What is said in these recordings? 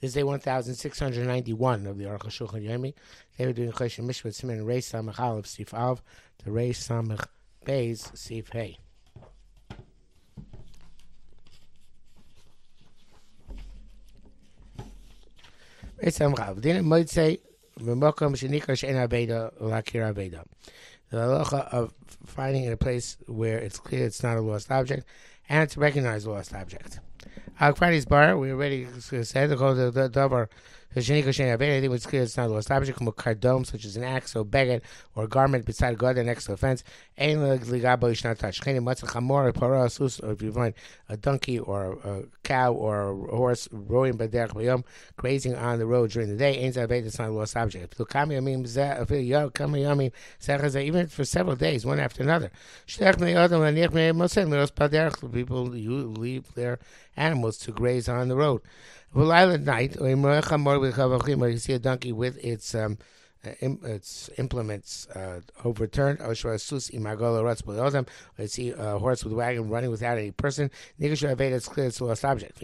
This is day 1691 of the Aruch HaShulchan Yomi. They were doing Choshen Mishpat Siman Reish Samach Aleph Sif Alv to Reish Samach Beis Sif Hey. Reish Samach Aleph. Didn't Moitzei V'mokom Shenikra She'en Aveda L'Akir Aveda. The halacha of finding in a place where it's clear it's not a lost object and to recognize a lost object. Al-Kfari's bar, we already said, the davar, anything which is clear it's not a lost object, kardom, such as an axe or beged or garment beside God and next to a fence. Ain't ligabo you should not touch. Or if you find a donkey or a cow or a horse rowing grazing on the road during the day, ain't it's not a lost object. Even for several days, one after another. People leave their animals to graze on the road. At night, or you see a donkey with its implements overturned, or you see a horse with a wagon running without any person. It's clear it's a lost object.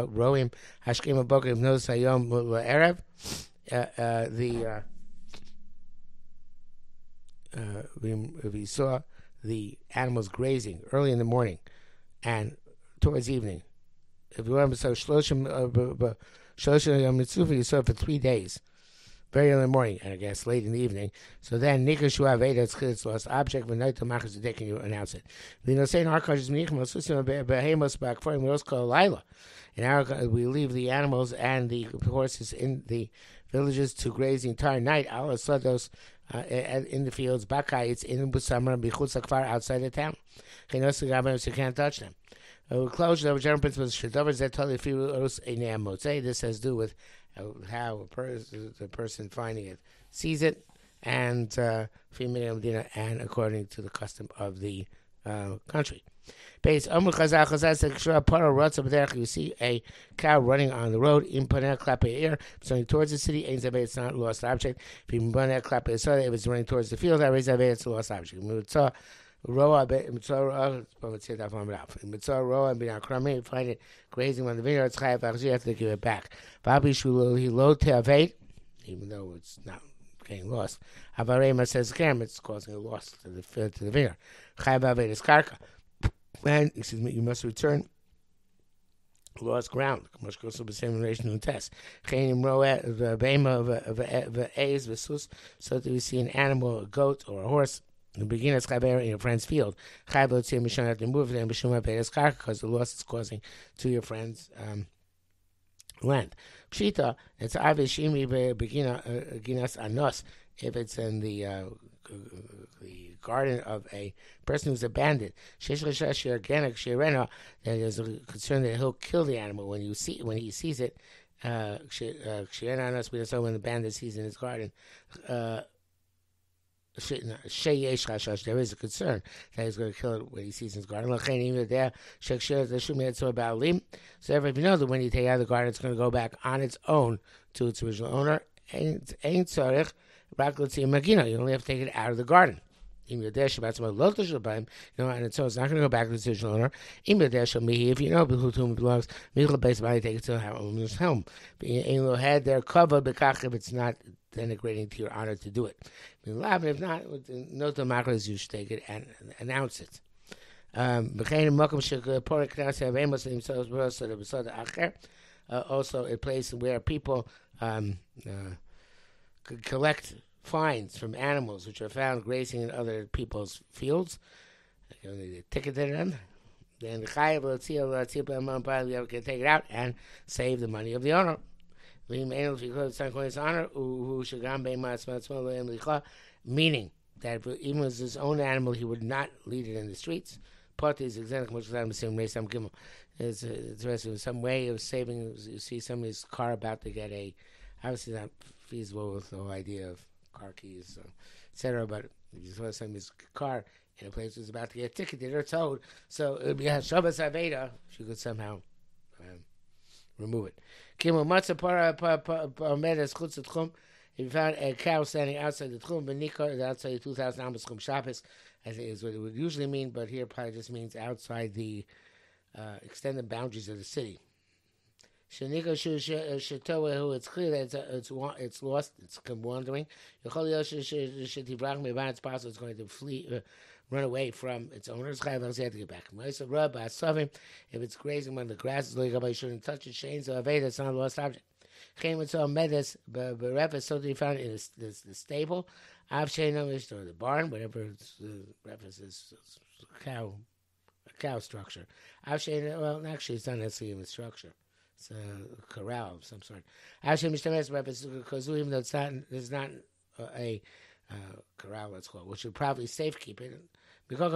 We saw the animals grazing early in the morning and towards evening. If you remember, so Shloshim Mitzvah, you saw it for 3 days, very early in the morning, and I guess late in the evening. So then, Nikashu Aveda, it's lost object, but night to Machas Today, can you announce it? In our countries, in our we leave the animals and the horses in the villages to graze the entire night. Al Sados in the fields, Bakai, it's in Busamra, Bichutz Akfar, outside the town. You can't touch them. Closure of general principles. This has to do with how the person finding it sees it, and and according to the custom of the country. You see a cow running on the road. So towards the city, it's not a lost object. If it's running towards the field, it's a lost object. Roa Mitzvah and find it grazing on the vineyard, you have to give it back. Even though it's not getting lost. Avarema says it's causing a loss to the vineyard. And you must return lost ground. So do we see an animal, a goat, or a horse? The beginner's chaber in your friend's field. Chayv l'tzir mishon have to move them b'shum ha'beres karka because the loss is causing to your friend's land. Pshita, it's obvious shimi beginas anos if it's in the garden of a person who's abandoned. Shesh l'shash organic shirena. There's a concern that he'll kill the animal when he sees it. Shirena anos, we saw when the bandit sees in his garden. There is a concern that he's going to kill it when he sees in his garden. So if you know that when you take it out of the garden, it's going to go back on its own to its original owner. You only have to take it out of the garden. And so it's not going to go back to its original owner. If you know who to whom it belongs, take it to his home. Had their cover if it's not denigrating to your honor to do it. If not, no democracy, you should take it and announce it. Also a place where people collect fines from animals which are found grazing in other people's fields. They ticketed them. Then the chayav will take it out and save the money of the owner. Meaning that even as his own animal, he would not lead it in the streets. It's interesting, some way of saving. You see somebody's car about to get obviously not feasible with the whole idea of car keys, etc. But if you saw somebody's car in a place was about to get ticketed or towed, so it would be a Shabbos Aveda if you could somehow remove it. If you found a cow standing outside the tchum, outside 2,000 amos tchum Shabbos, I think is what it would usually mean, but here probably just means outside the extended boundaries of the city. Shanika Shatoa, it's clear that it's lost, it's wandering. It's possible it's going to flee, run away from its owners. They have to get back. If it's grazing when the grass is laying up, I shouldn't touch it. Shane's Aveda, it's not a lost object. Came with some medes, berefes, something found in the stable. Av Sheinamish, or the barn, whatever refes is, a cow structure. Av Shein, well, actually, it's not necessarily a structure. It's a corral of some sort. Actually, Mr. because even though there's not a corral, let's call it, which would probably safekeep it. Because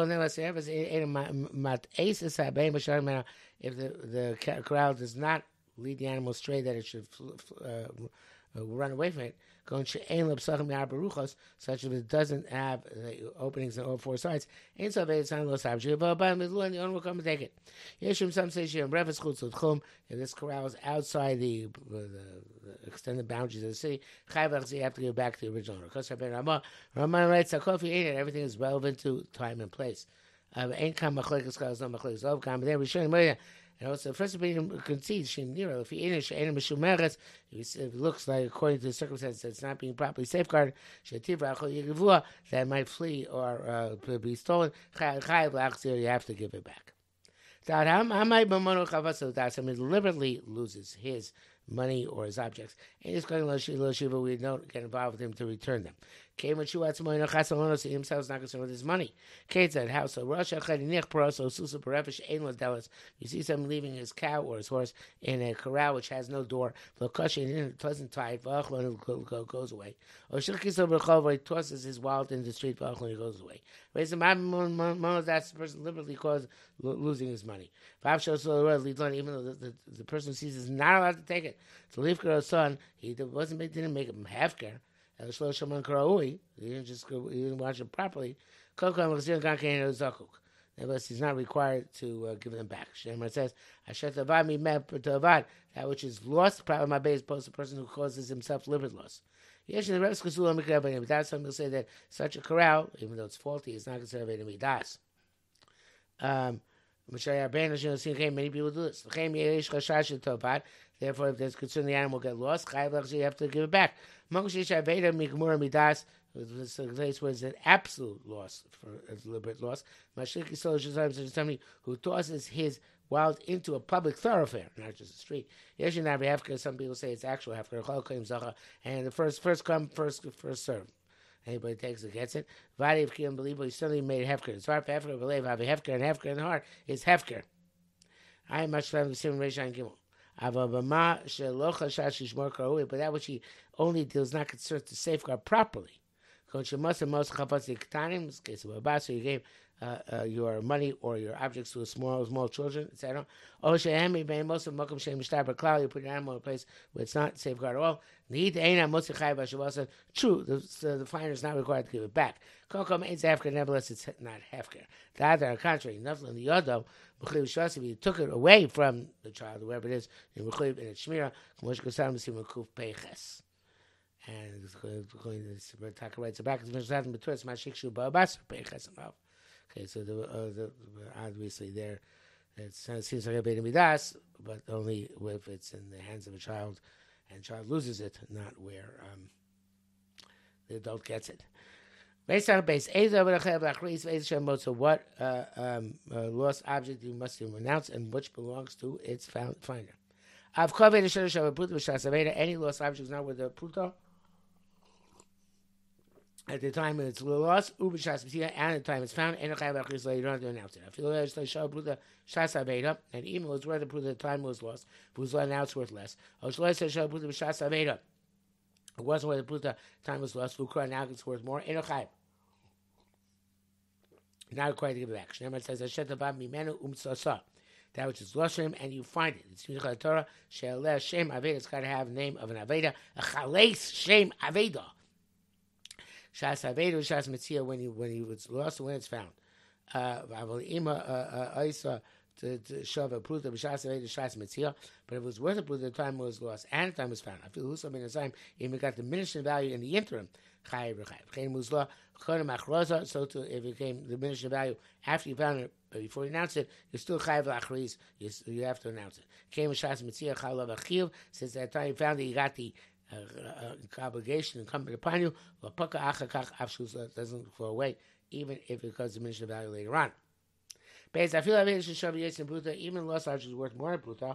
if the corral does not lead the animal stray, that it should run away from it. Such as it doesn't have openings on all four sides. Ain't so it's not lost object. But the owner will come and take it. Some say if this corral is outside the extended boundaries of the city, you have to go back to the original owner. Because Ramon writes that coffee ain't it. Everything is relevant to time and place. Ain't come machlekes no machlekes of come. There we show him. And also, first opinion concedes if he if it looks like, according to the circumstances, it's not being properly safeguarded, that might flee or be stolen. You have to give it back. Someone deliberately loses his money or his objects, and he's going to we don't get involved with him to return them. He himself is not concerned with his money. You see someone leaving his cow or his horse in a corral which has no door, doesn't tie it, goes away. Or he tosses his wallet in the street, he goes away. That's the person deliberately caused losing his money. Even though the person sees is not allowed to take it. So Leifker's son, didn't make him hefker. He didn't watch it properly. Nevertheless, he's not required to give them back. Shemar says, that which is lost, problem my is opposed to the person who causes himself deliberate loss. Yes, in the Rebbe's Kesul HaMikra, that's some will say that such a corral, even though it's faulty, is not considered a midas. Many people do this. Therefore, if there's concern the animal will get lost, you have to give it back. It's a place where it's an absolute loss, for a deliberate loss. Somebody who tosses his wild into a public thoroughfare, not just a street. Some people say it's actual hefker, and the first come, first serve. Anybody takes it, gets it. Vadi of Kiyam Belibo, he suddenly made hefker. It's hard for hefker to believe. Have a hefker and hefker in the heart is hefker. I am much the same Reish and Gimel. But that which he only does not concern to safeguard properly. In case of you gave your money or your objects to small children, etc. Most of you put an animal in a place where it's not safeguarded at all. True, the finer is not required to give it back. Nevertheless, it's not hefker. The other, on the contrary, nothing in the yodo, if you took it away from the child, whoever it is, in its shmira, and it's going to Taka writes back. Okay, so obviously there it seems like a Beit Midas, but only if it's in the hands of a child, and the child loses it, not where the adult gets it. Based on a base, so what lost object you must renounce and which belongs to its finder. Any lost object is not with the Pluto. At the time it's lost, and at the time it's found, you don't have to announce it. And even though it's worth the proof that the time was lost, if it was now it's worth less. It wasn't worth the proof that time was lost, now it's worth more. Not required to give it back. Shneimar says, that which is lost from him, and you find it. It's Mincha Torah, She'aleh Shem Aveda, it's got to have the name of an Aveda, a Chaleis Shem Aveda. Shas Aveda, Shas Metzia, when he was lost and when it's found. to shove a pruta b'shas aveda shas metzia. But if it was worth a pruta, the time was lost and the time was found. I feel whoso in the time even got diminished in value in the interim. Chayiv v'chayiv. Chen muzla chodem achroza. So too, if it came diminished in value after you found it, before you announce it, you're still chayiv l'achriz. You have to announce it. Came b'shas metzia chalav achiv. Since that time you found it, you got the obligation incumbent upon you. L'paka achakach afshus doesn't go away, even if it becomes diminished in value later on. Because I feel like it should show you in Pruta, even lost arch is worth more than Pruta.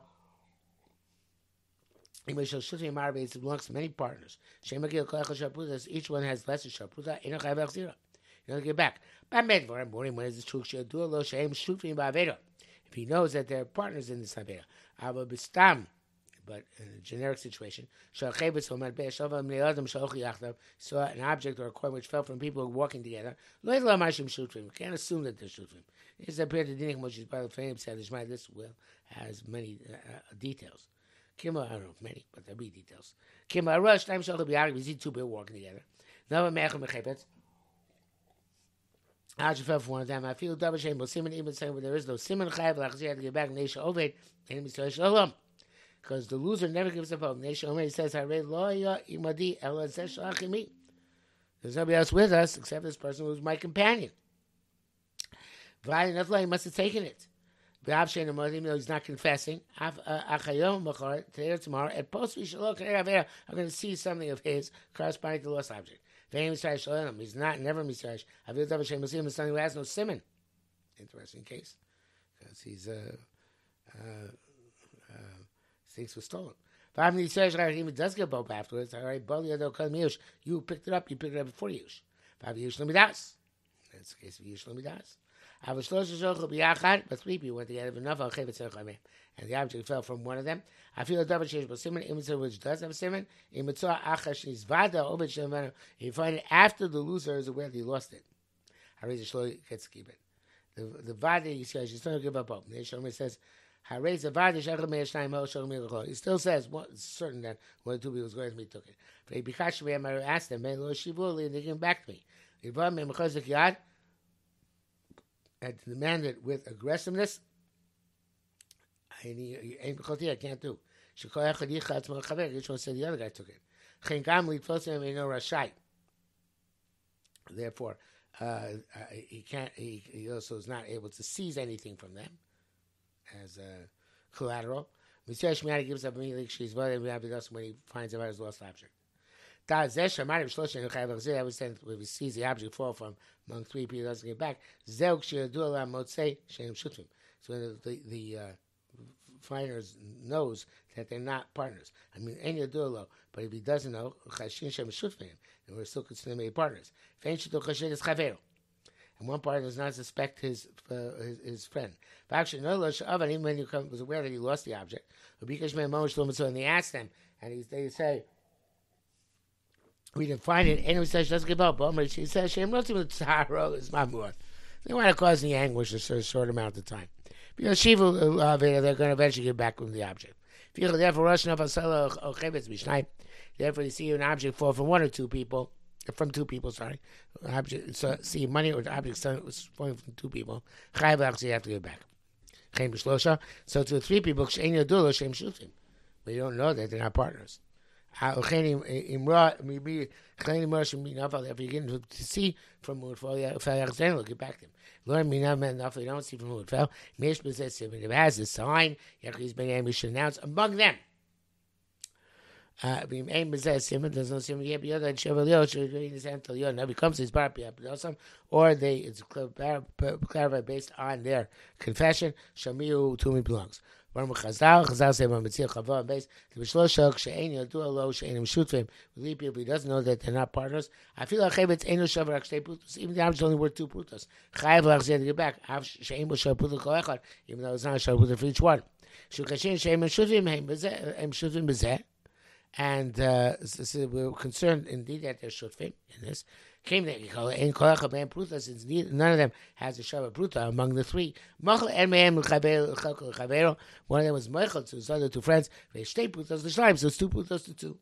It belongs to many partners. Each one has less than Pruta. You don't get back. When is the truth? If he knows that they're partners in this Aveda. But in a generic situation, saw an object or a coin which fell from people walking together. Can't assume that they're shooting. This appeared to Dinik Moshe's brother Fame said this will has many details. Kima, I don't know if many, but there'll be details. Kima Rush, time shall be out. We see two people walking together. Now Mecham Mechepet. I fell for one of them. I feel double shame, but Simon even saying there is no Simon Chayv, like I had to get back Nesha Oved, enemy to Shalom. Because the loser never gives up hope. Nesha Omer says, There's nobody else with us except this person who was my companion. He must have taken it. He's not confessing. Today or tomorrow, at post I'm going to see something of his corresponding to the lost object. He's not never Mishrash. I feel double shame. Muslim is someone who has no simon. Interesting case, because he's things were stolen. Family says he does get both afterwards. All right, you picked it up. You picked it up before Yush. Five Yush Lamidas. That's the case of Yush Lamidas. But three people went together. And the object fell from one of them. I feel a double change, but simon which does have a simon. You find it after the loser is aware that he lost it. I raise the shlo gets to keep it. The vada he says she's not give up hope. The Shomer says, he still says it's certain that one or two people was going to me took it. But I asked them, and they came back to me. And demanded with aggressiveness, I can't do. Each one said the other guy took it. Therefore, he can't. He also is not able to seize anything from them as collateral. Shmiari gives up immediately when he finds out his lost object. I was saying if he sees the object fall from among three people, doesn't get back. So when the finder knows that they're not partners. I mean, any duelo, but if he doesn't know, and we're still considered to be partners. And one partner does not suspect his friend. But actually, no, even when he was aware that he lost the object, and they ask them, and they say, we didn't find it. And he says, "Let's give up." She says, "Shem Rotim is my more." They want to cause any anguish for a short amount of time. Because Shiva, they're going to eventually get back with the object. Therefore, you see an object fall from one or two people, from two people. Sorry, object. So see money or the object falling from two people. You have to get back. So to three people, we don't know that they're not partners. If you get to see from who it fell, get back to him. You don't see from who it fell. If it has a sign, we should announce among them. There's no simon becomes his or it's clarified based on their confession. Shamiu to me belongs. Chazal say Mitzil Chava base the Bishloshak Shein Yadu Alo Shein Mishutfim. Believe people he doesn't know that they're not partners. I feel like Chavetz Eino Shavar Akshtei Putos. Even the object only worth two Putos. Chayav Lachzeh to get back. Shein B'Shav Putos Kol Echad. Even though it's not a Shav Putos for each one. Shukashin Shein Mishutfim Heim Mishutfim Bezeh. And we're concerned indeed that they're Shutfim in this. Came there, in Kolach Ben Pruta, since none of them has a Shabbat Pruta among the three. One of them was Meichel to his other two friends. They Prutas the Shlaim, so it's two Prutas to two.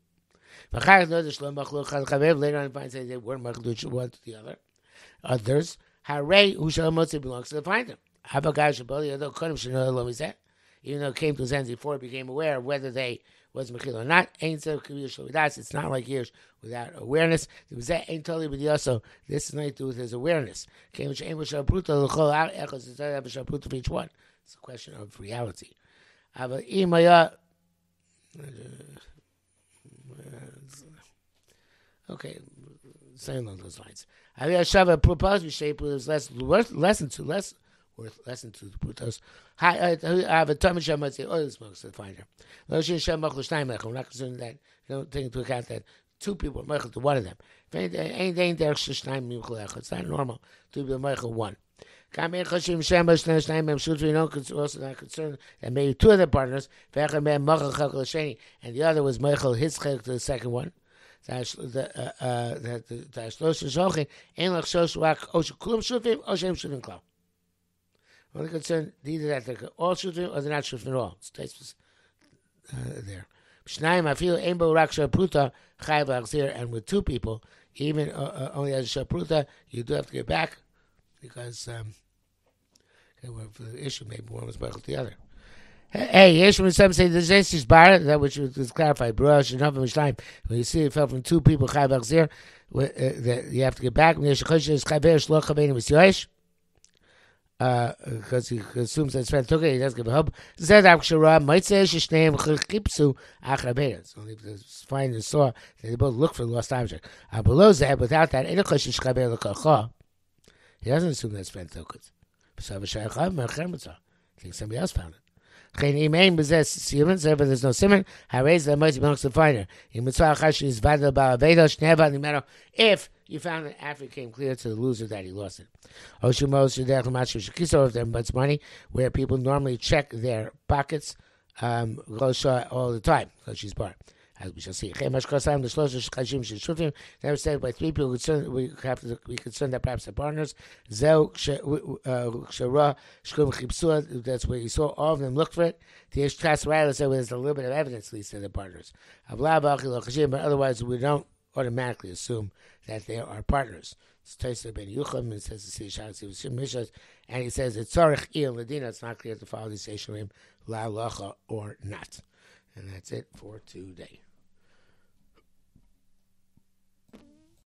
Later on, finds that they weren't Meichel to one to the other. Others, Hare, who shall mostly belongs to the finder. Even though it came to his hands before he became aware of whether they was mechila or not. It's not like years without awareness. This is nothing to do with his awareness. It's a question of reality. Okay, same along those lines. Shava proposed shape was less worth lesson to the putos. I have a tummy sham might say oil smokes to find her. We're not concerned that don't take into account that two people are meichel to one of them. It's not normal to be meichel one. Also not concerned that maybe two of the partners, and the other was meichel his chilek to the second one. Only concerned either that they're all shooting or they're not shooting at all. It's there. I feel and with two people, even only as a shapruta, you do have to get back because the issue maybe one was better than the other. Hey, yes, when some say the is bar, that which was clarified. When you see it fell from two people, that you have to get back. Because he assumes that his friend took it, he doesn't give a hub. Might say Kipsu Achrabedas. Only if they find and saw that they both look for the lost object. Below that, without that, he doesn't assume that his friend took it. I think somebody else found it. But there's no simon. I raise the mighty belongs to the finder. If you found it after it came clear to the loser that he lost it. If there much money, where people normally check their pockets all the time, because she's bar. As we shall see. Never said by three people we have to be concerned that perhaps the partners. That's where you saw all of them look for it. There's a little bit of evidence, at least, in the partners. But otherwise, we don't automatically assume that they are partners. It's Taisa ben Yucham, and says and he says it's Tzarech Il Ladina. It's not clear to follow the Seisharim La Lacha or not. And that's it for today.